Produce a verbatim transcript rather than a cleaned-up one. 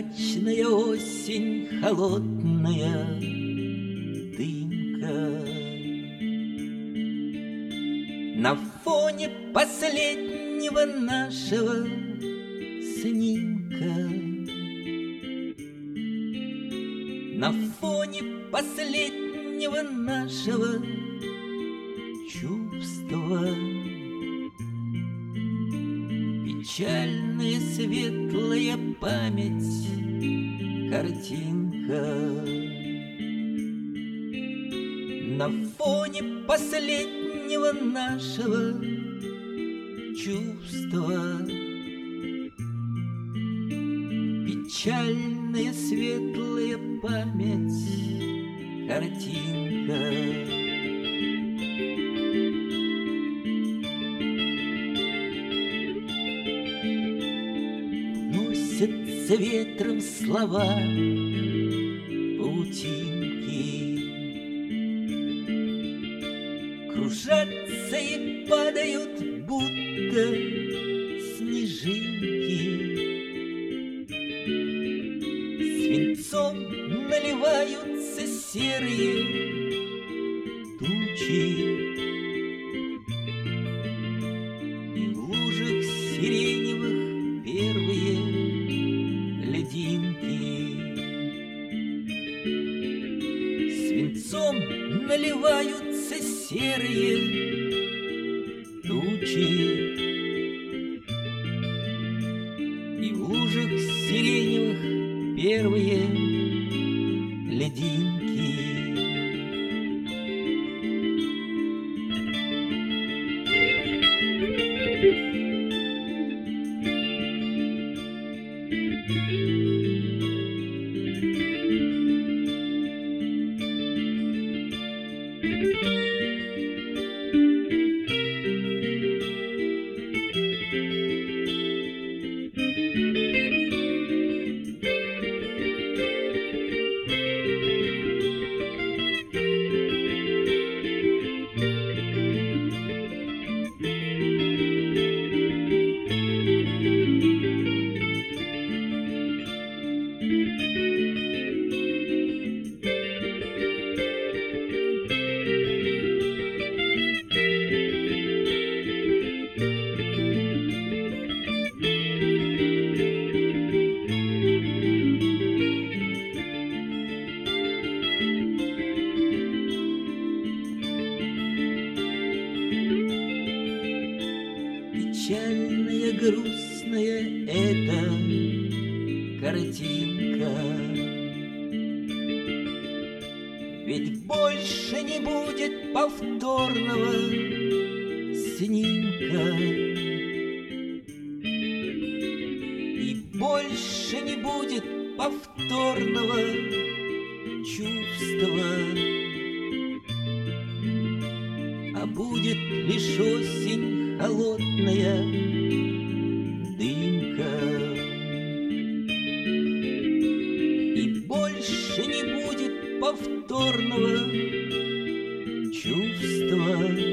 Мрачная осень, холодная дымка. На фоне последнего нашего снимка, на фоне последнего нашего чувства, печальная светлая память, картинка. На фоне последнего нашего чувства, печальная светлая память, картинка. Носятся ветром слова паутинки, кружатся и падают, будто снежинки. Свинцом наливаются серые тучи, и в лужах сиреневых первые льдинки. Свинцом наливаются серые тучи, и в лужах сиреневых первые льдинки. Печальная, грустная эта картинка, ведь больше не будет повторного снимка, и больше не будет повторного чувства, а будет лишь осень холодная дымка. И больше не будет повторного чувства,